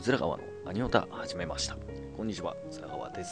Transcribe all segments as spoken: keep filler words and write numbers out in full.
うずら川のアニオタ始めました。こんにちは、うずら川です。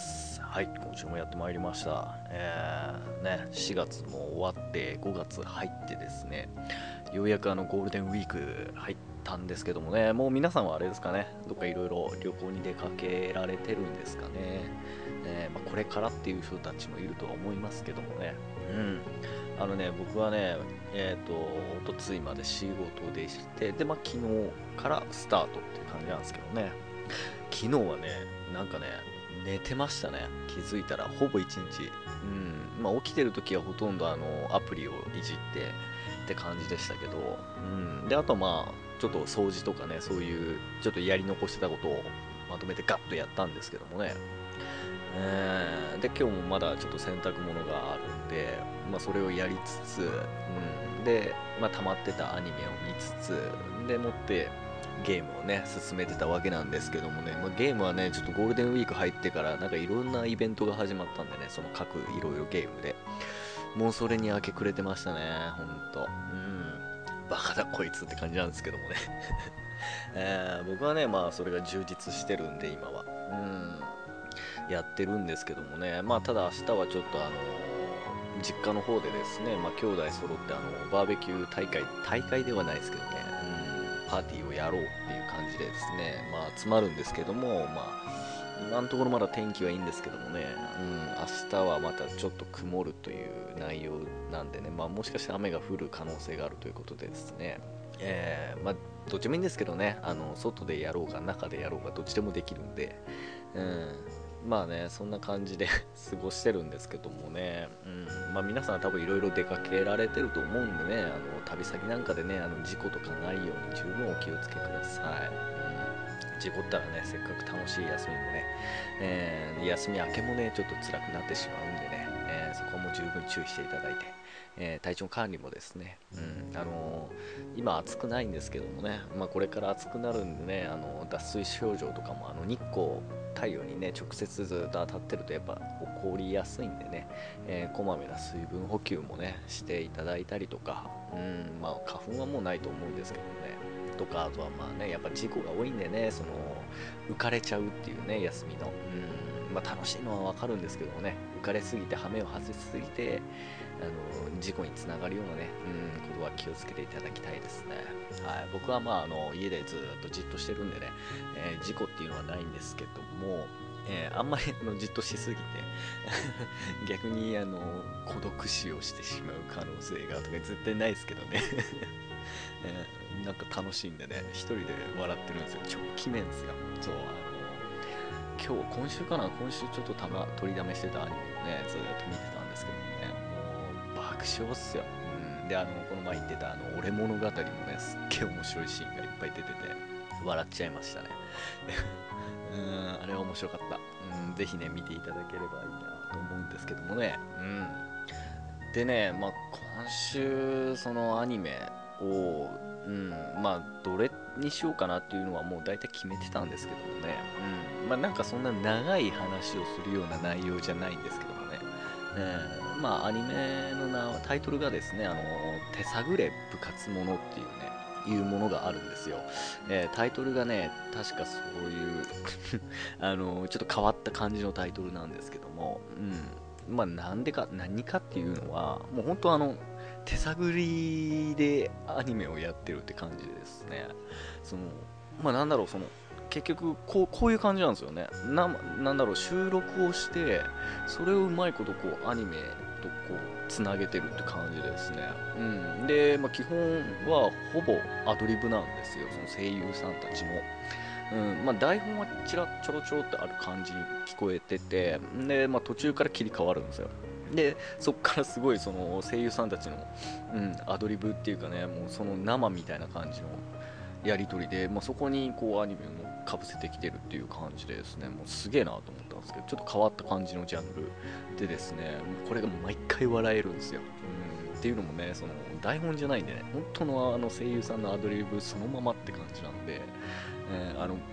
はい、今週もやってまいりました。えー、ね、しがつも終わってごがつ入ってですね、ようやくあのゴールデンウィーク入ったんですけどもね、もう皆さんはあれですかね、どっかいろいろ旅行に出かけられてるんですかね。えーまあ、これからっていう人たちもいるとは思いますけどもね。うん。あのね、僕はね、えっ、と、おとついまで仕事でして、で、まあ、昨日からスタートっていう感じなんですけどね。昨日はね、なんかね、寝てましたね。気づいたら、ほぼ一日。うん。まあ、起きてる時はほとんどあの、アプリをいじってって感じでしたけど、うん。で、あとまあ、ちょっと掃除とかね、そういう、ちょっとやり残してたことをまとめてガッとやったんですけどもね。えーで、今日もまだちょっと洗濯物があるんで、まあ、それをやりつつ、うん、で、まあ、溜まってたアニメを見つつ、でもってゲームをね、進めてたわけなんですけどもね、まあ、ゲームはね、ちょっとゴールデンウィーク入ってから、なんかいろんなイベントが始まったんでね、その各いろいろゲームで、もうそれに明け暮れてましたね、ほんと。うん。バカだこいつって感じなんですけどもね。えー僕はね、まあ、それが充実してるんで、今は。うん。やってるんですけどもね、まあ、ただ明日はちょっとあの実家の方でですね、まあ、兄弟揃ってあのバーベキュー大会、大会ではないですけどね、うん、パーティーをやろうっていう感じでですね、まあ、集まるんですけども、まあ、今のところまだ天気はいいんですけどもね、うん、明日はまたちょっと曇るという内容なんでね、まあ、もしかして雨が降る可能性があるということでですね、えーまあ、どっちもいいんですけどね、あの外でやろうが中でやろうがどっちでもできるんで、うん、まあね、そんな感じで過ごしてるんですけどもね、うん、まあ皆さん多分いろいろ出かけられてると思うんでね、あの旅先なんかでね、あの事故とかないように十分お気をつけください。うん、事故ったらね、せっかく楽しい休みもね、えー休み明けもね、ちょっと辛くなってしまうんでね、えーそこはもう十分注意していただいて、えー体調管理もですね、うん、あのー今暑くないんですけどもね、まあ、これから暑くなるんでね、あの脱水症状とかもあの日光太陽にね直接ずっと当たってるとやっぱ起こりやすいんでね、えーこまめな水分補給もねしていただいたりとか、うんまあ花粉はもうないと思うんですけどね、とかあとはまあねやっぱ事故が多いんでね、その浮かれちゃうっていうね休みの、うんまあ楽しいのはわかるんですけどもね、浮かれすぎて羽目を外しすぎてあの事故につながるようなね、うん、ことは気をつけていただきたいですね。はい、僕はまああの家でずっとじっとしてるんでね、えー事故っていうのはないんですけども、えーあんまりあのじっとしすぎて逆にあの孤独死をしてしまう可能性がとか絶対ないですけどね、えーなんか楽しいんでね、一人で笑ってるんですよ。超鬼面ですよ。そう、あの今日、今週かな、今週ちょっとたま取りだめしてたアニメをね、ずっと見てたんですけどもね、もう爆笑っすよ。うん、で、あの、この前言ってた、あの、俺物語もね、すっげえ面白いシーンがいっぱい出てて、笑っちゃいましたね。うん、あれは面白かった。うん、ぜひね、見ていただければいいなと思うんですけどもね。うん。でね、まあ、今週、そのアニメを、うん、まあ、どれにしようかなっていうのはもう大体決めてたんですけどもね、うん、まあ、なんかそんな長い話をするような内容じゃないんですけどもね、えーまあ、アニメの名タイトルがですね、あの、手探れ部活ものっていうね、いうものがあるんですよ。えータイトルがね、確かそういうあの、ちょっと変わった感じのタイトルなんですけども、うん。まあ、なんでか、何かっていうのは、もう本当あの、手探りでアニメをやってるって感じですね。その、まあなんだろう、その、結局こう、こういう感じなんですよね。な、なんだろう、収録をして、それをうまいことこう、アニメとこう、つなげてるって感じですね。うん。で、まあ基本はほぼアドリブなんですよ、その声優さんたちも。うんまあ、台本はちらちょろちょろってある感じに聞こえてて、で、まあ、途中から切り替わるんですよ。で、そこからすごいその声優さんたちの、うん、アドリブっていうかね、もうその生みたいな感じのやり取りで、まあ、そこにこうアニメをかぶせてきてるっていう感じでですね、もうすげえなと思ったんですけど、ちょっと変わった感じのジャンルでですね、もうこれが毎回笑えるんですよ。うん、っていうのもね、その台本じゃないんでね、本当のあの声優さんのアドリブそのままって感じなんで、えーあの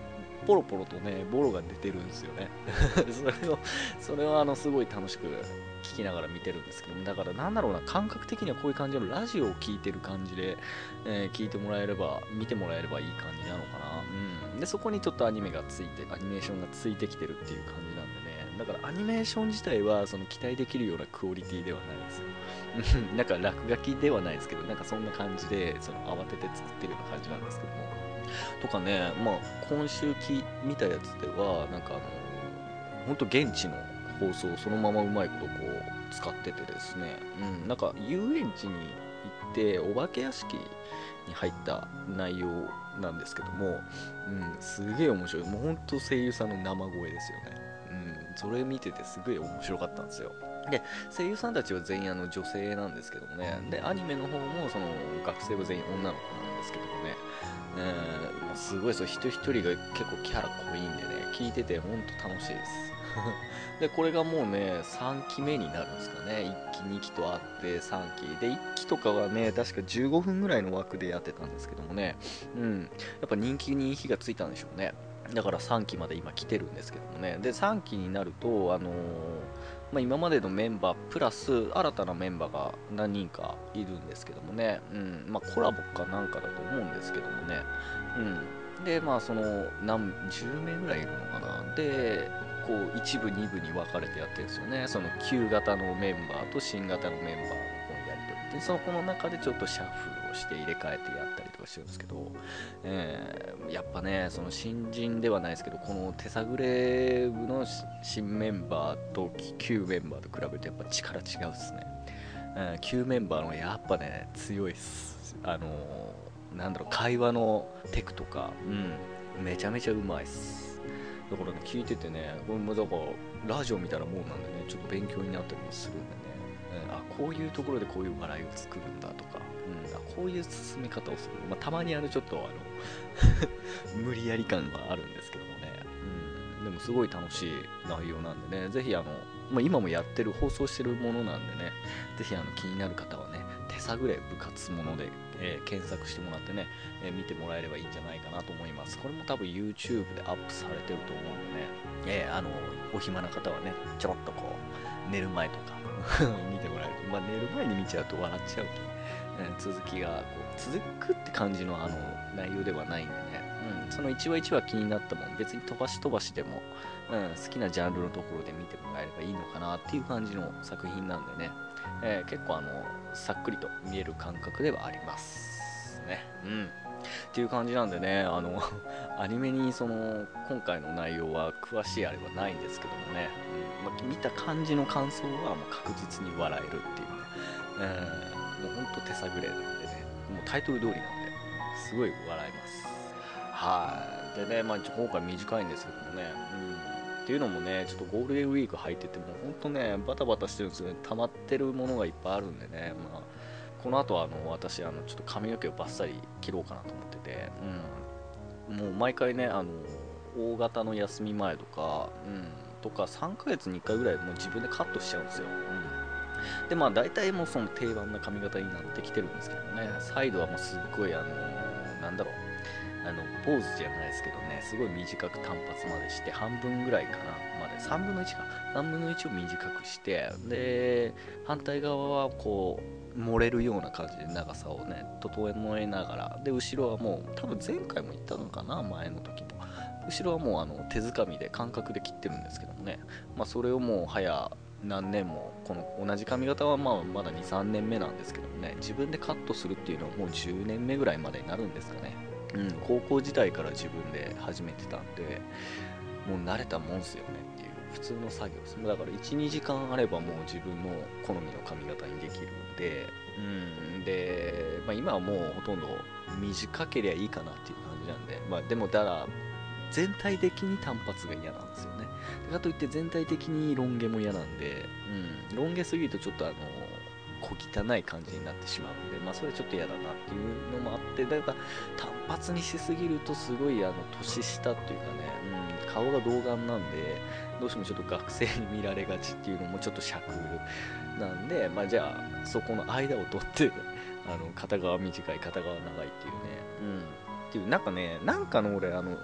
ポロポロとねボロが出てるんですよねそれをそれをあのすごい楽しく聞きながら見てるんですけども、だからなんだろうな、感覚的にはこういう感じのラジオを聞いてる感じで、えー聞いてもらえれば見てもらえればいい感じなのかな。うんでそこにちょっとアニメがついてアニメーションがついてきてるっていう感じなんでね、だからアニメーション自体はその期待できるようなクオリティではないですよなんか落書きではないですけど、なんかそんな感じでその慌てて作ってるような感じなんですけども、とかね、まあ今週き見たやつではなんかあの本当現地の放送をそのままうまいことこう使っててですね、うん、なんか遊園地に行ってお化け屋敷に入った内容なんですけども、うん、すげえ面白い。もう本当声優さんの生声ですよね。うん、それ見ててすごい面白かったんですよ。で、声優さんたちは全員あの女性なんですけどもね、で、アニメの方もその学生は全員女の子なんですけどもね、えーもうすごいそう、人一人が結構キャラ濃いんでね、聞いててほんと楽しいですで、これがもうね、さんきめになるんですかね。いっき、にきとあってさんきで、いっきとかはね、確かじゅうごふんぐらいの枠でやってたんですけどもね、うん、やっぱ人気に火がついたんでしょうね。だからさんきまで今来てるんですけどもね。で、さんきになると、あのーまあ、今までのメンバープラス新たなメンバーが何人かいるんですけどもね、うんまあ、コラボかなんかだと思うんですけどもね、うん、でまあその何じゅうめいぐらいいるのかな。でこう一部二部に分かれてやってるんですよね。その旧型のメンバーと新型のメンバーのこのやり取りで、そのこの中でちょっとシャッフルをして入れ替えてやったりとかしてるんですけど、えーやっぱねその新人ではないですけど、この手探れ部の新メンバーと旧メンバーと比べてやっぱ力違うですね。うん、旧メンバーの方がやっぱね強いっす。あのーなんだろう、会話のテクとか、うん、めちゃめちゃうまいっす。だからね聞いててね、これもだからラジオみたいなもんなんでね、ちょっと勉強になったりもするんでね、うん、あこういうところでこういう笑いを作るんだとか、うん、あこういう進め方をする、まあ、たまにあのちょっとあの無理やり感があるんですけどもね、うん、でもすごい楽しい内容なんでね、ぜひあの、まあ、今もやってる放送してるものなんでね、ぜひあの気になる方はね、手探れ部活もので、えー検索してもらってね、えー見てもらえればいいんじゃないかなと思います。これも多分 YouTube でアップされてると思うんでね、えーあのお暇な方はね、ちょろっとこう寝る前とか見てもらえると、まあ、寝る前に見ちゃうと笑っちゃうんで、えー続きがこう続くって感じのあの内容ではないんでね、うん、そのいちわいちわ気になったもん別に飛ばし飛ばしでも、うん、好きなジャンルのところで見てもらえればいいのかなっていう感じの作品なんでね、えー結構あのさっくりと見える感覚ではありますね。うんっていう感じなんでね、あのアニメにその今回の内容は詳しいあれはないんですけどもね、うんまあ、見た感じの感想はもう確実に笑えるっていうね、えーもうほんと手探れなんでね、もうタイトル通りなんですごい笑えます。はい。でね、まあ今回短いんですけどもね、うん、っていうのもね、ちょっとゴールデンウィーク入っててもほんとね、バタバタしてるんですよね。溜まってるものがいっぱいあるんでね、まあこの後はあの私あのちょっと髪の毛をバッサリ切ろうかなと思ってて、うん、もう毎回ねあの大型の休み前とか、うん、とかさんかげつにいっかいぐらいもう自分でカットしちゃうんですよ。うん、でまあ大体もうその定番な髪型になってきてるんですけどね、サイドはもうすっごいあのなんだろう、あの坊主じゃないですけどね、すごい短く単発までして半分ぐらいかなまで、さんぶんのいちかさんぶんのいちを短くして、で反対側はこう漏れるような感じで長さをね整えながら、で後ろはもう多分前回も言ったのかな、前の時も後ろはもうあの手づかみで感覚で切ってるんですけどもね、まあ、それをもう早何年もこの同じ髪型はまあまだにさんねんめなんですけどもね、自分でカットするっていうのはもうじゅうねんめぐらいまでになるんですかね。うん、高校時代から自分で始めてたんで、もう慣れたもんすよねっていう普通の作業です。だからいち、にじかんあればもう自分の好みの髪型にできるんで、うん、で、まあ、今はもうほとんど短ければいいかなっていう感じなんで、まあ、でもだから全体的に単発が嫌なんですよね。かといって全体的にロン毛も嫌なんで、うん、ロン毛すぎるとちょっとあの小汚い感じになってしまうんで、まあそれちょっと嫌だなっていうのもあって、だから単発にしすぎるとすごいあの年下っていうかね、うん、顔が童顔なんで、どうしてもちょっと学生に見られがちっていうのもちょっと尺なんで、まあじゃあそこの間を取ってあの片側短い片側長いっていうね、うん、っていうなんかね、なんかの俺あの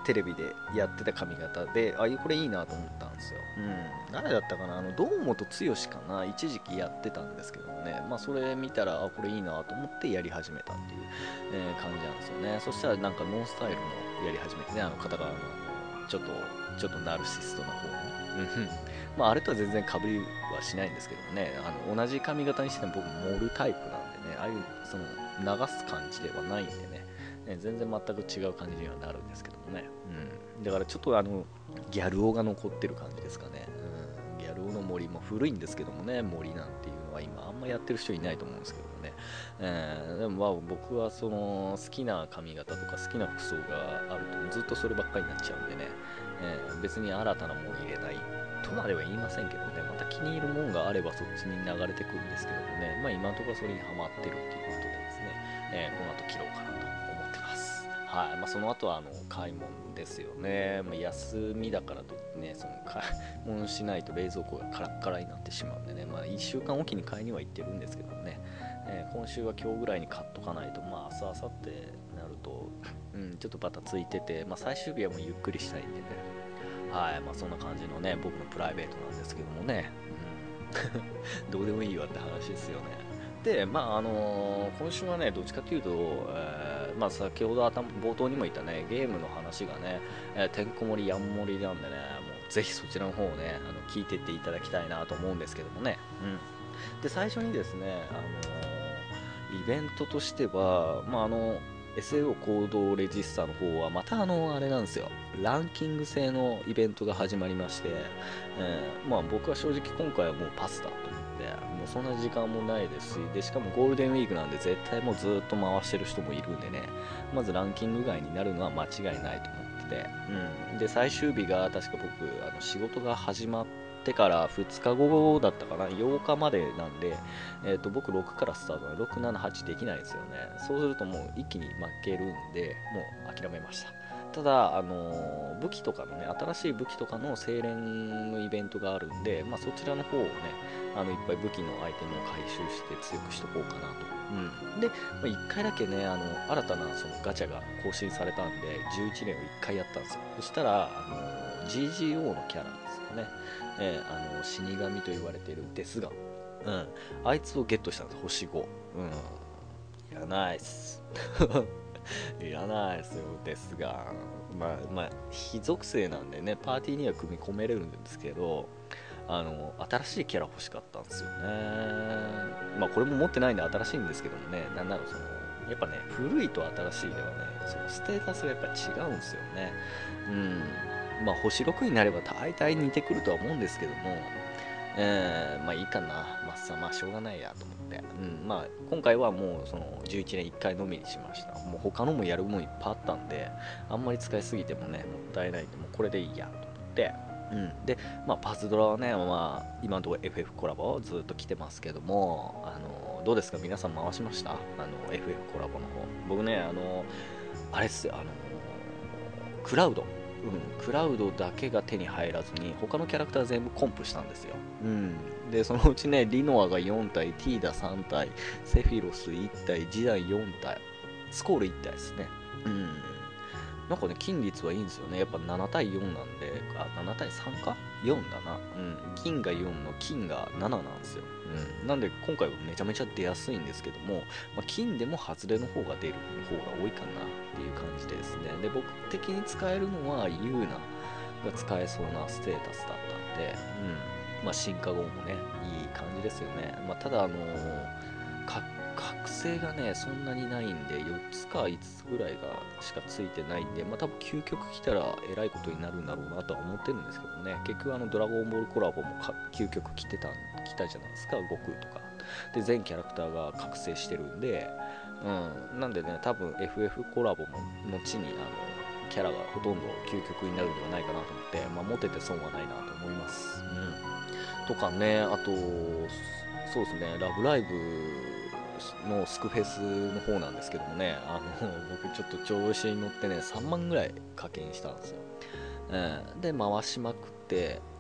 テレビでやってた髪型で、あ、これいいなと思ったんですよ。うん、誰だったかな、あの堂本剛かな、一時期やってたんですけどもね、まあ、それ見たら、あ、これいいなと思ってやり始めたっていう、えー感じなんですよね。そしたら、なんかノンスタイルのやり始めてね、あの片側のあのちょっと、ちょっとナルシストな方の、うん、まあ、あれとは全然被りはしないんですけどもね、あの同じ髪型にしても僕、盛るタイプなんでね、ああいうその流す感じではないんでね、ね全然全く違う感じにはなるんですけどもね、うん、だからちょっとあのギャル男が残ってる感じですかね、うん、ギャル男の森も古いんですけどもね、森なんていうのは今あんまやってる人いないと思うんですけどもね、えーでもまあ僕はその好きな髪型とか好きな服装があるとずっとそればっかりになっちゃうんでね、えー別に新たなもの入れないとまでは言いませんけどね、また気に入るもんがあればそっちに流れてくるんですけどもね、まあ今のところそれにハマってるっていうことでですね、えーこの後切ろうかなと思ってます。はい、まあ、その後はあの買い物ですよね、まあ、休みだからといってね、その買い物しないと冷蔵庫がカラッカラになってしまうんでね、まあ、いっしゅうかんおきに買いには行ってるんですけどね、えー今週は今日ぐらいに買っとかないと、まあ、明日、明後日なると、うん、ちょっとバタついてて、まあ、最終日はもうゆっくりしたいんでね、はい、まあ、そんな感じのね、僕のプライベートなんですけどもね、うん、どうでもいいわって話ですよね。で、まああのー今週はね、どっちかというと、えーまあ、先ほど頭冒頭にも言ったね、ゲームの話がね、えーてんこ盛り、やん盛りなんでね、もうぜひそちらの方をね、あの聞いてっていただきたいなと思うんですけどもね。うん、で、最初にですね、あのーイベントとしては、まあ、あの エスエーオー 行動レジスタの方はまたあのあれなんですよ、ランキング制のイベントが始まりまして、えーまあ、僕は正直今回はもうパスだと思ってもうそんな時間もないですし、でしかもゴールデンウィークなんで絶対もうずっと回してる人もいるんでね、まずランキング外になるのは間違いないと思ってて、うん、で最終日が確か僕あの仕事が始まってからふつかごだったかな、ようかまでなんで、えー、と僕ろくからスタートなのでろく、なな、はちできないですよね。そうするともう一気に負けるんで、もう諦めました。ただ、あのー武器とかのね、新しい武器とかの精錬のイベントがあるんで、まあ、そちらの方をね、あのいっぱい武器のアイテムを回収して強くしとこうかなと。うん、で、まあ、いっかいだけね、あの新たなそのガチャが更新されたんで、じゅういちねんをいっかいやったんですよ。そしたら、あのー ジージーオー のキャラですかね、えーあの死神と言われているデスガン、うん、あいつをゲットしたんです、星ご。うん。いらないっす。いらないっすよ、ですが。まあ、まあ、非属性なんでね、パーティーには組み込めれるんですけど、あの、新しいキャラ欲しかったんですよね。まあ、これも持ってないんで新しいんですけどもね、なんならその、やっぱね、古いと新しいではね、そのステータスがやっぱ違うんですよね。うん。まあ、星ろくになれば大体似てくるとは思うんですけども、えー、まあいいかな、まあさ、まあしょうがないやと思って、うん、まあ今回はもうそのじゅういちねんいっかいのみにしました。もう他のもやるもんいっぱいあったんで、あんまり使いすぎてもね、もったいないんで、もうこれでいいやと思って、うん、で、まあパズドラはね、まあ今のところ エフエフ コラボずっと来てますけども、あの、どうですか皆さん回しました、あの エフエフ コラボの方。僕ね、あの、あれっすよ、あの、クラウド。うん、クラウドだけが手に入らずに他のキャラクター全部コンプしたんですよ、うん、でそのうちねリノアがよん体、ティーダさん体、セフィロスいち体、ジダンよん体、スコールいち体ですね。うん、なんかね金率はいいんですよね、やっぱなな対よんなんで、あなな対さんかよんだな、うん、銀がよんの金がなななんですよ、うん、なんで今回はめちゃめちゃ出やすいんですけども、まあ、金でも外れの方が出る方が多いかなっていう感じですね。で僕的に使えるのはユーナが使えそうなステータスだったんで、うん、まあ進化後もねいい感じですよね。まあ、ただあのーか覚醒がねそんなにないんでよっつかいつつぐらいがしかついてないんで、まあ多分究極来たらえらいことになるんだろうなとは思ってるんですけどね。結局あのドラゴンボールコラボもか究極来てた来たじゃないですか、悟空とかで全キャラクターが覚醒してるんで、うん、なんでね多分 エフエフ コラボも後にあのキャラがほとんど究極になるんではないかなと思って、まあ、持てて損はないなと思います、うん、とかね、あとそうですね、ラブライブのスクフェスの方なんですけどもね、あの僕ちょっと調子に乗ってねさんまんぐらい課金したんですよ、うん、で回しまくって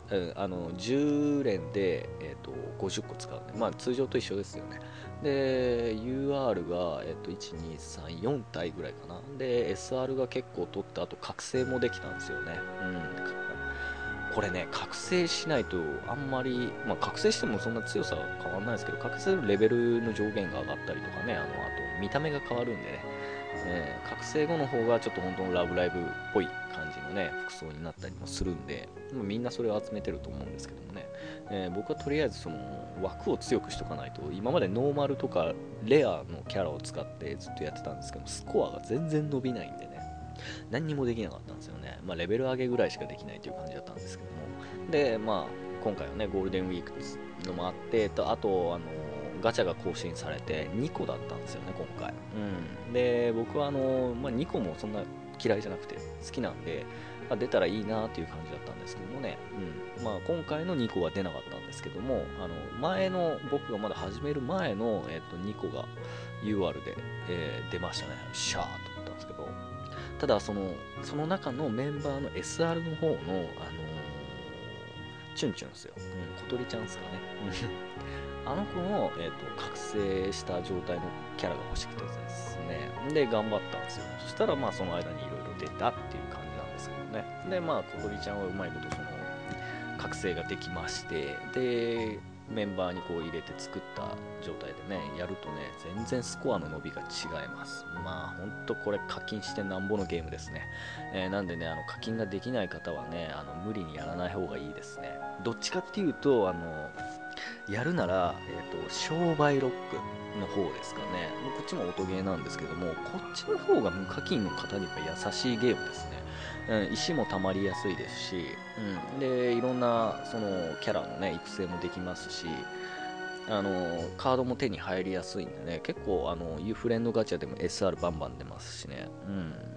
うん、あのじゅう連で、えー、とごじゅっこ使うね。まあ通常と一緒ですよね。で ユーアール が、えー、といちにさんよん体ぐらいかな。で エスアール が結構取って、あと覚醒もできたんですよね。うん、これね、覚醒しないとあんまり、まあ、覚醒してもそんな強さは変わらないですけど、覚醒のレベルの上限が上がったりとかね、あのあと見た目が変わるんでね、えー覚醒後の方がちょっと本当のラブライブっぽい感じのね、服装になったりもするんで、まあ、みんなそれを集めてると思うんですけどもね、えー僕はとりあえずその枠を強くしとかないと、今までノーマルとかレアのキャラを使ってずっとやってたんですけど、スコアが全然伸びないんでね、何にもできなかったんですよね。まあ、レベル上げぐらいしかできないという感じだったんですけども。で、まあ、今回はね、ゴールデンウィークのもあって、とあと、あの、ガチャが更新されてにこだったんですよね、今回。うん。で、僕はあの、まあ、にこもそんな嫌いじゃなくて好きなんで、まあ、出たらいいなっていう感じだったんですけどもね。うん。まあ、今回のにこは出なかったんですけども、あの、前の、僕がまだ始める前の、えっと、にこが ユーアール で、えー出ましたね。シャーと思ったんですけど、ただそのその中のメンバーの エスアール の方の、あのーチュンチュンですよ、うん、小鳥ちゃんですかねあの子の、えーと、覚醒した状態のキャラが欲しくてですね、で頑張ったんですよ。そしたらまあその間にいろいろ出たっていう感じなんですけどね。でまあ小鳥ちゃんはうまいことその覚醒ができまして、でメンバーにこう入れて作った状態でねやるとね、全然スコアの伸びが違います。まあほんとこれ課金してなんぼのゲームですね。えーなんでね、あの課金ができない方はね、あの無理にやらない方がいいですね。どっちかっていうと、あのやるなら、えーと、商売ロックの方ですかね。もうこっちも音ゲーなんですけども、こっちの方が無課金の方には優しいゲームですね。うん、石も溜まりやすいですし、うん、でいろんなそのキャラの、ね、育成もできますし、あのカードも手に入りやすいんでね、結構あのユーフレンドガチャでも エスアール バンバン出ますしね、うん、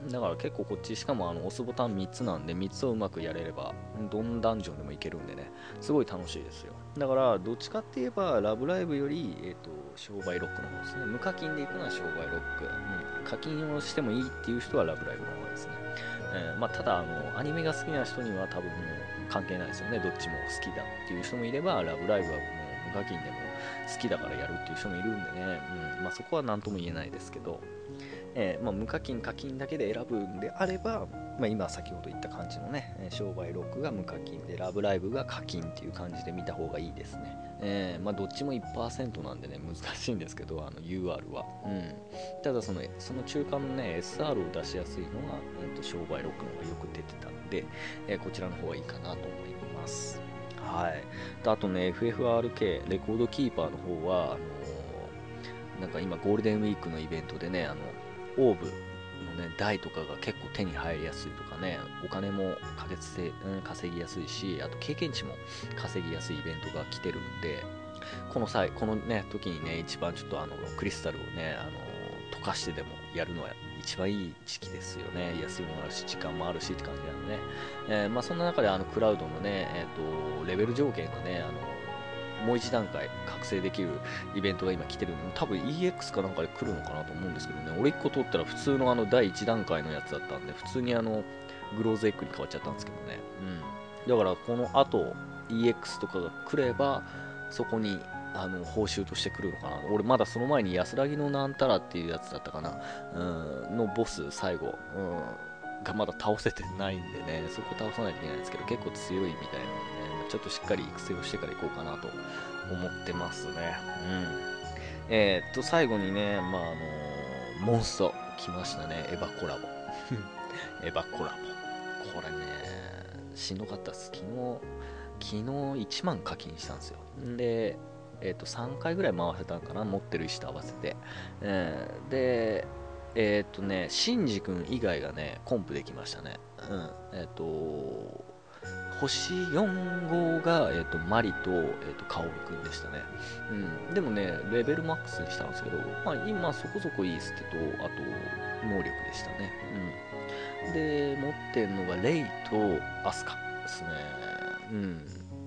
だから結構こっち、しかもあの押すボタンみっつなんで、みっつをうまくやれればどんダンジョンでもいけるんでね、すごい楽しいですよ。だからどっちかって言えばラブライブより、えー、と商売ロックの方ですね。無課金で行くのは商売ロック、うん、課金をしてもいいっていう人はラブライブの方ですね。えーまあ、ただあのアニメが好きな人には多分もう関係ないですよね。どっちも好きだっていう人もいれば、ラブライブはもう無課金でも好きだからやるっていう人もいるんでね、うん、まあ、そこは何とも言えないですけど、えーまあ、無課金課金だけで選ぶんであれば、まあ、今先ほど言った感じのね、商売ロックが無課金でラブライブが課金っていう感じで見た方がいいですね。えーまあ、どっちも いちパーセント なんでね、難しいんですけど、あの ユーアール は、うん、ただそのその中間のね エスアール を出しやすいのは、うん、と商売ロックの方がよく出てたんで、えーこちらの方がいいかなと思います。はい。あとね、エフエフアールケー、レコードキーパーの方は、あのーなんか今ゴールデンウィークのイベントでね、あの、オーブのね、台とかが結構手に入りやすいとかね、お金もかけつせ、うん、稼ぎやすいし、あと経験値も稼ぎやすいイベントが来てるんで、この際、このね、時にね、一番ちょっとあの、クリスタルをね、あの、溶かしてでもやるのは一番いい時期ですよね。安いものあるし、時間もあるしって感じなのでね。えーまあそんな中であの、クラウドのね、えっ、と、レベル条件がね、あの、もう一段階覚醒できるイベントが今来てるので、多分 イーエックス かなんかで来るのかなと思うんですけどね、俺いっこ取ったら普通のあの第一段階のやつだったんで、普通にあのグローズエッグに変わっちゃったんですけどね、うん、だからこの後 イーエックス とかが来れば、そこにあの報酬として来るのかな。俺まだその前に安らぎのなんたらっていうやつだったかな、うん、のボス最後、うん、がまだ倒せてないんでね、そこ倒さないといけないんですけど、結構強いみたいなのでね、ちょっとしっかり育成をしてからいこうかなと思ってますね。うん。えー、っと、最後にね、まあ、あのーモンスト来ましたね。エヴァコラボ。エヴァコラボ。これね、しんどかったです。昨日、昨日いちまん課金したんですよ。んで、えー、っと、さんかいぐらい回せたんかな、持ってる石と合わせて。えーで、えー、っとね、シンジ君以外がね、コンプできましたね。うん。えー、っと、星よん号が、えー、とマリと,、えー、とカオルくんでしたね、うん、でもねレベルマックスにしたんですけど、まあ、今そこそこいいステとあと能力でしたね、うん、で持ってるのがレイとアスカですね、うん、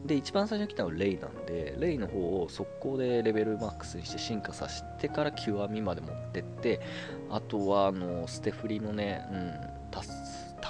で一番最初に来たのはレイなんで、レイの方を速攻でレベルマックスにして進化させてから極みまで持ってって、あとはあのステフリのね、うん、タスタ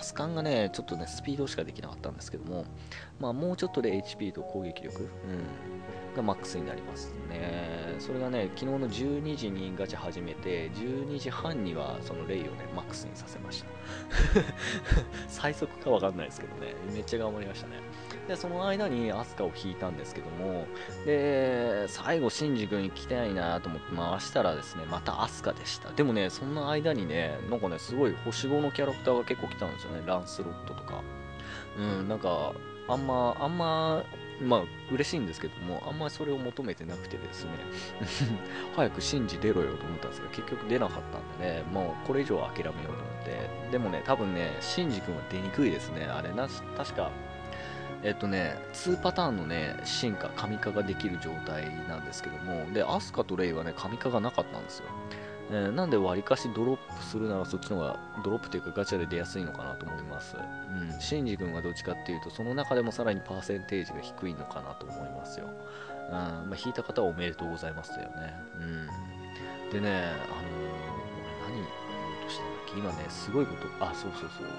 スカンがね、ちょっとね、スピードしかできなかったんですけども、まあ、もうちょっとで エイチピー と攻撃力、うん、がマックスになりますね。それがね、昨日のじゅうにじにガチャ始めて、じゅうにじはんにはそのレイをね、マックスにさせました。最速かわかんないですけどね、めっちゃ頑張りましたね。で、その間にアスカを引いたんですけども、で、最後、シンジ君行きたいなと思って回したらですね、またアスカでした。でもね、そんな間にね、なんかね、すごい星ごのキャラクターが結構来たんですよね。ランスロットとか。うん、なんか、あんま、あんま、まあ、嬉しいんですけども、あんまりそれを求めてなくてですね、早くシンジ出ろよと思ったんですけど、結局出なかったんでね、もうこれ以上は諦めようと思って、でもね、多分ね、シンジ君は出にくいですね。あれな、確か、えっとね、にパターンのね、進化、神化ができる状態なんですけども、で、アスカとレイはね、神化がなかったんですよ。えーなんで、わりかしドロップするならそっちの方が、ドロップというかガチャで出やすいのかなと思います。うん、シンジ君はどっちかっていうと、その中でもさらにパーセンテージが低いのかなと思いますよ。うん、まあ、引いた方はおめでとうございますだよね。うん。でね、あのー俺何言おうとしたんだっけ今ね、すごいこと、あ、そうそうそう。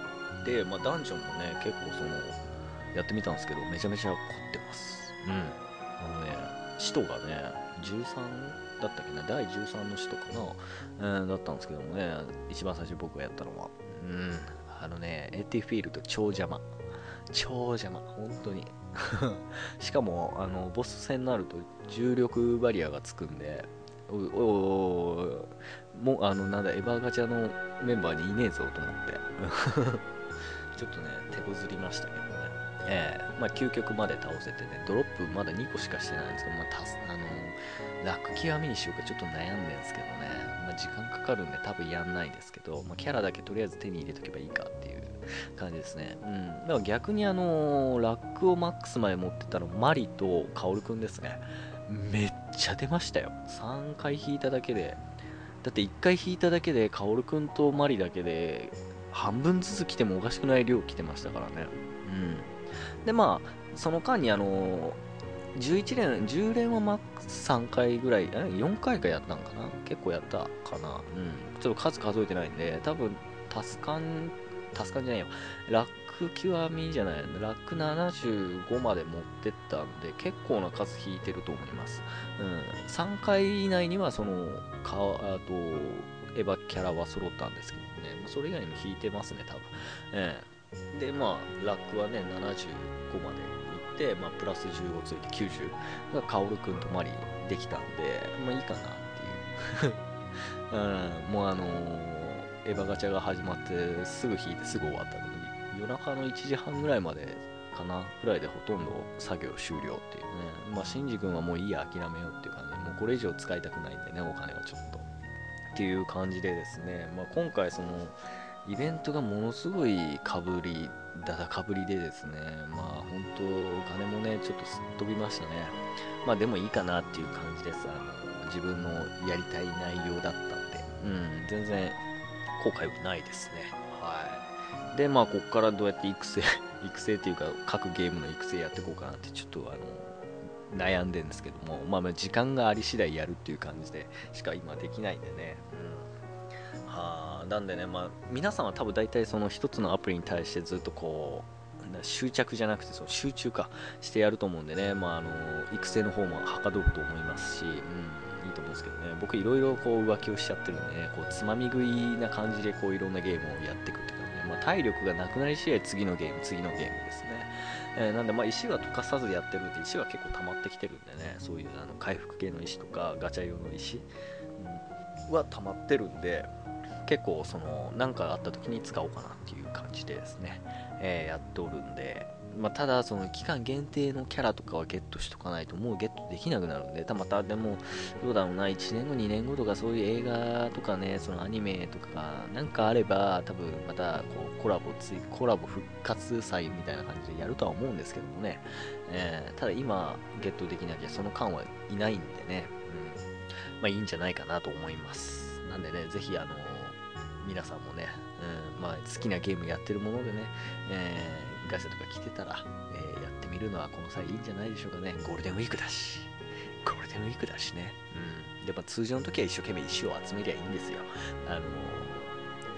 で、まあ、ダンジョンもね、結構その、やってみたんですけど、めちゃめちゃ凝ってます。うん。あのね、使徒がね、じゅうさんだったっけな、だいじゅうさんの使徒かな、うん、だったんですけどもね、一番最初僕がやったのは。うん、あのね、エティフィールド超邪魔。超邪魔、本当に。しかも、あの、ボス戦になると重力バリアがつくんで、おおもう、あの、なんだ、エヴァガチャのメンバーにいねえぞと思って。ちょっとね、手こずりましたけどね。ええまあ、究極まで倒せてね、ドロップまだにこしかしてないんですけど、まあ、たすあのー、楽極みにしようかちょっと悩んでるんですけどね、まあ、時間かかるんで多分やんないんですけど、まあ、キャラだけとりあえず手に入れとけばいいかっていう感じですね。うん。だから逆にあのーラックをマックスまで持ってたのマリとカオルくんですね。めっちゃ出ましたよ。さんかい引いただけで。だっていっかい引いただけでカオルくんとマリだけで半分ずつ来てもおかしくない量来てましたからね。うん。で、まあ、その間にあのじゅういち連、じゅう連はマックスさんかいぐらい、えよんかいかやったんかな結構やったかなうん。ちょっと数数えてないんで、多分、タスカン、タスカンじゃないよ。ラック極みじゃない、ラックななじゅうごまで持ってったんで、結構な数引いてると思います。うん。さんかい以内には、その、か、あと、エヴァキャラは揃ったんですけどね。まあそれ以外にも引いてますね、多分。ええで、まあ、ラックはね、ななじゅうごまで行って、まあ、プラスじゅうごついてきゅうじゅうが、カオルくんとマリできたんで、まあいいかなっていう。うん、もうあのーエヴァガチャが始まってすぐ引いてすぐ終わったのに、夜中のいちじはんぐらいまでかな、ぐらいでほとんど作業終了っていうね。まあ、シンジ君はもういいや、諦めようっていう感じで、もうこれ以上使いたくないんでね、お金はちょっと。っていう感じでですね、まあ、今回その、イベントがものすごいかぶり、だだかぶりでですね、まあ本当、お金もね、ちょっとすっ飛びましたね。まあでもいいかなっていう感じです。あの、自分のやりたい内容だったんで、うん、全然後悔はないですね。はい。で、まあこっからどうやって育成、育成っていうか、各ゲームの育成やっていこうかなって、ちょっとあの、悩んでるんですけども、まあまあ時間があり次第やるっていう感じでしか今できないんでね。うん。はあ、なんでね、まあ、皆さんは多分大体その一つのアプリに対してずっとこう、執着じゃなくてその集中かしてやると思うんでね、まあ、あの育成の方もはかどると思いますし、うん、いいと思うんですけどね、僕いろいろこう浮気をしちゃってるんでね、こうつまみ食いな感じでこういろんなゲームをやっていくっていうかね、まあ、体力がなくなり次第次のゲーム、次のゲームですね。えーなんで、まあ、石は溶かさずやってるんで、石は結構溜まってきてるんでね、そういうあの回復系の石とかガチャ用の石、うん、は溜まってるんで、結構その何かあった時に使おうかなっていう感じでですね、えーやっておるんで、まあ、ただその期間限定のキャラとかはゲットしとかないともうゲットできなくなるんで、たまたでもどうだろうな、いちねんごにねんごとかそういう映画とかね、そのアニメとかなんかあれば多分またこうコラボついコラボ復活祭みたいな感じでやるとは思うんですけどもね、えーただ今ゲットできなきゃその間はいないんでね、うん、まあいいんじゃないかなと思います。なんでね、ぜひあの皆さんもね、うんまあ、好きなゲームやってるものでね、えーガチャとか来てたら、えーやってみるのはこの際いいんじゃないでしょうかね。ゴールデンウィークだし。ゴールデンウィークだしね。うん。で、まあ、通常の時は一生懸命石を集めりゃいいんですよ。あの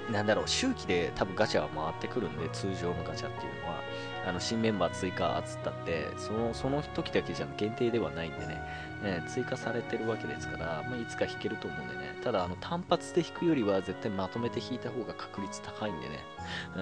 なんだろう、周期で多分ガチャは回ってくるんで、通常のガチャっていうのは、あの新メンバー追加つったって、そのその時だけじゃ限定ではないんでね、えー追加されてるわけですから、まあ、いつか引けると思うんでね、ただあの単発で引くよりは絶対まとめて引いた方が確率高いんでね、うん、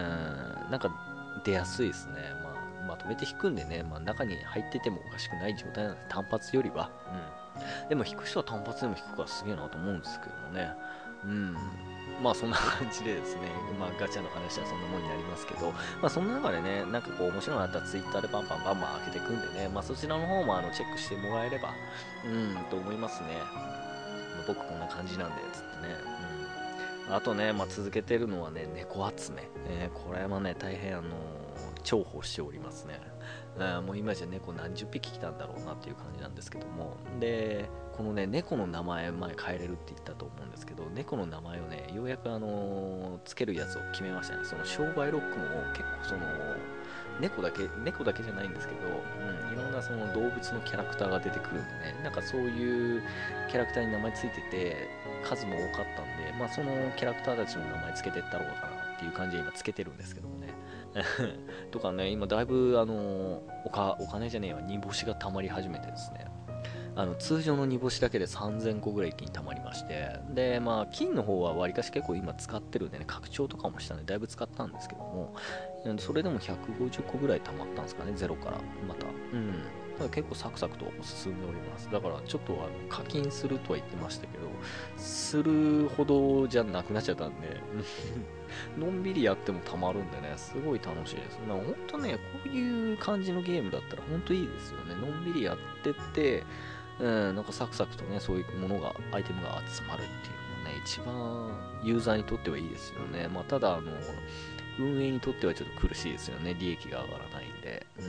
なんか出やすいですね。まあ、まとめて引くんでね、まあ、中に入っててもおかしくない状態なんで、単発よりは。うん。でも引く人は単発でも引くからすげえなと思うんですけどもね。うん。まあそんな感じでですね、まあガチャの話はそんなもんになりますけど、まあそんな中でね、なんかこう面白いのあったらツイッターでバンバンバンバン開けていくんでね、まあそちらの方もあのチェックしてもらえれば、うん、と思いますね。まあ僕こんな感じなんで、つってね。うん。あとね、まあ続けてるのはね、猫集め。えーこれはね、大変あの重宝しておりますね。あーもう今じゃ猫何十匹来たんだろうなっていう感じなんですけども。で、このね、猫の名前前変えれるって言ったと思うんですけど、猫の名前をね、ようやくあのーつけるやつを決めましたね。その商売ロックも結構その、猫だけ、猫だけじゃないんですけど、うん、いろんなその動物のキャラクターが出てくるんでね、なんかそういうキャラクターに名前ついてて、数も多かったんで、まあそのキャラクターたちの名前つけてったろうかなっていう感じで今つけてるんですけどもね。とかね、今だいぶあのおかお金じゃねえわ、煮干しが溜まり始めてですね、あの通常の煮干しだけでさんぜんこぐらい一気に溜まりまして、で、まあ、金の方はわりかし結構今使ってるんでね、拡張とかもしたんで、だいぶ使ったんですけども、それでもひゃくごじゅっこぐらい溜まったんですかね、ゼロから、また。うん。だから結構サクサクと進んでおります。だからちょっとあの課金するとは言ってましたけど、するほどじゃなくなっちゃったんで、のんびりやってもたまるんでね、すごい楽しいです。まあ、本当ね、こういう感じのゲームだったら本当いいですよね。のんびりやってって、うん、なんかサクサクとね、そういうものが、アイテムが集まるっていうのがね、一番ユーザーにとってはいいですよね。まあ、ただ、あの、運営にとってはちょっと苦しいですよね。利益が上がらないんで。うん。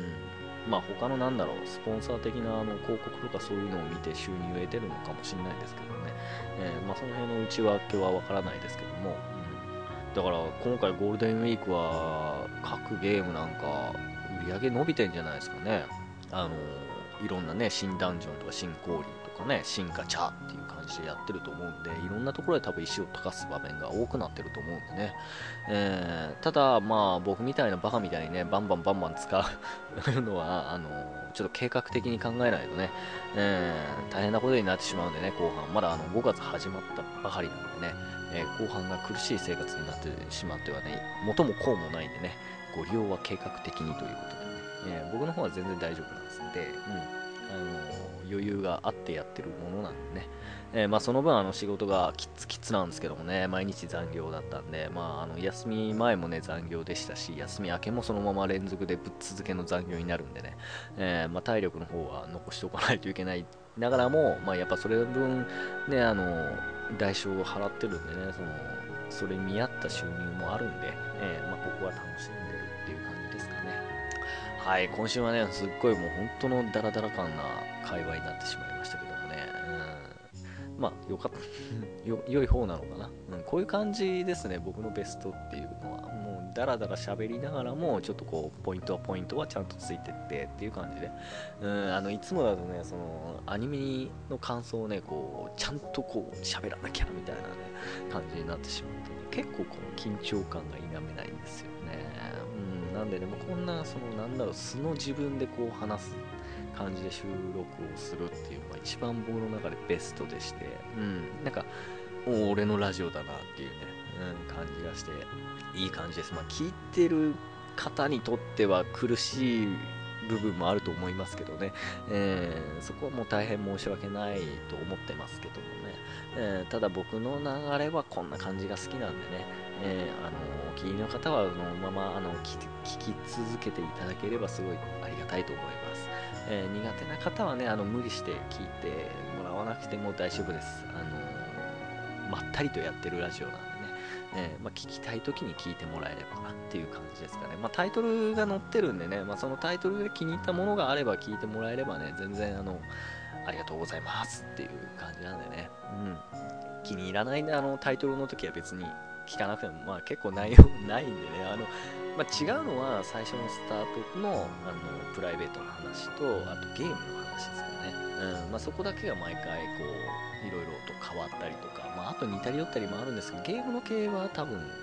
まあ、他のなんだろう、スポンサー的なあの広告とかそういうのを見て収入を得てるのかもしれないですけどね。えーまあ、その辺の内訳はわからないですけども。うん、だから、今回ゴールデンウィークは、各ゲームなんか、売り上げ伸びてんじゃないですかね。あのいろんなね、新ダンジョンとか新降臨とかね、新ガチャっていう感じでやってると思うんで、いろんなところで多分石を溶かす場面が多くなってると思うんでね。えー、ただ、まあ、僕みたいなバカみたいにね、バンバンバンバン使うのは、あのちょっと計画的に考えないとね、えー、大変なことになってしまうんでね、後半。まだあのごがつ始まったばかりなのでね、えー後半が苦しい生活になってしまってはね、元も子もないんでね、ご利用は計画的にということでね、えー僕の方は全然大丈夫なんですんで、うん、あの余裕があってやってるものなんでね、えーまあ、その分あの仕事がきつきつなんですけどもね、毎日残業だったんで、まあ、あの休み前もね残業でしたし、休み明けもそのまま連続でぶっ続けの残業になるんでね、えーまあ、体力の方は残しておかないといけないながらも、まあ、やっぱそれ分ね、あの代償を払ってるんでね、そのそれに見合った収入もあるんで、えーまあ、ここは楽しんでるっていう感じですかね。はい、今週はね、すっごいもう本当のダラダラ感な会話になってしまいましたけどもね、うん、まあ、よかったよ、良い方なのかな、うん、こういう感じですね、僕のベストっていうのは。もうダラダラ喋りながらも、ちょっとこう、ポイントはポイントはちゃんとついてってっていう感じで、うん、あの、いつもだとね、その、アニメの感想をね、こう、ちゃんとこう、喋らなきゃみたいなね、感じになってしまって、ね、結構この緊張感が否めないんですよね。うん、なんでね、もうこんな、その、なんだろう、素の自分でこう話す感じで収録をするっていうのが一番僕の中でベストでして、うん、なんか、もう俺のラジオだなっていうね、うん、感じがして、いい感じです。まあ、聞いてる方にとっては苦しい部分もあると思いますけどね、えーそこはもう大変申し訳ないと思ってますけどもね、えーただ僕の流れはこんな感じが好きなんでね、えーあのお聞きの方はそのままあの聞き聞き続けていただければすごいありがたいと思います。えー苦手な方はね、あの無理して聞いてもらわなくても大丈夫です。あのまったりとやってるラジオなんでね、えーまあ、聞きたい時に聞いてもらえればなっていう感じですかね。まあ、タイトルが載ってるんでね、まあ、そのタイトルで気に入ったものがあれば聞いてもらえればね、全然あの、ありがとうございますっていう感じなんでね、うん。気に入らないあのタイトルの時は別に聞かなくても、まあ結構内容ないんでね、あの、まあ、違うのは最初のスタートのあのプライベートの話と、あとゲームの話ですよね。うん、まあそこだけが毎回こう、いろいろと変わったりとか、まああと似たり寄ったりもあるんですけど、ゲームの系は多分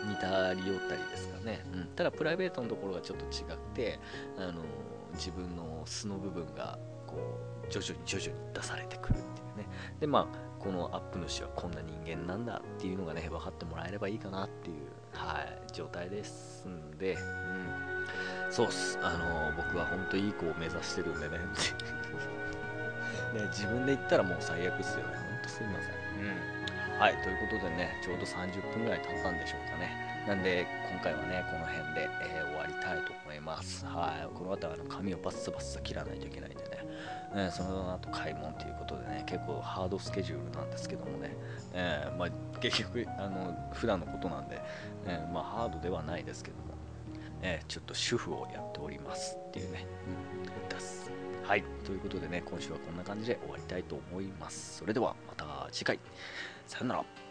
似たり寄ったりですかね、うん、ただプライベートのところがちょっと違って、あの自分の素の部分がこう徐々に徐々に出されてくるっていうね。でまあこのアップ主はこんな人間なんだっていうのがね分かってもらえればいいかなっていう、はい、状態ですんで、うん、そうっす、あの僕は本当いい子を目指してるんでねね、自分で言ったらもう最悪っすよね。ほんとすいません。うん。はい、ということでね、ちょうどさんじゅっぷんぐらい経ったんでしょうかね。なんで、今回はね、この辺で、えー終わりたいと思います。はい、この後はあの髪をバッサバッサ切らないといけないんでね、えーその後開門ということでね、結構ハードスケジュールなんですけどもね、えーまあ、結局、あの普段のことなんで、えーまあ、ハードではないですけども、えーちょっと主婦をやっておりますっていうね、うん、です。はい、ということでね、今週はこんな感じで終わりたいと思います。それではまた次回、さよなら。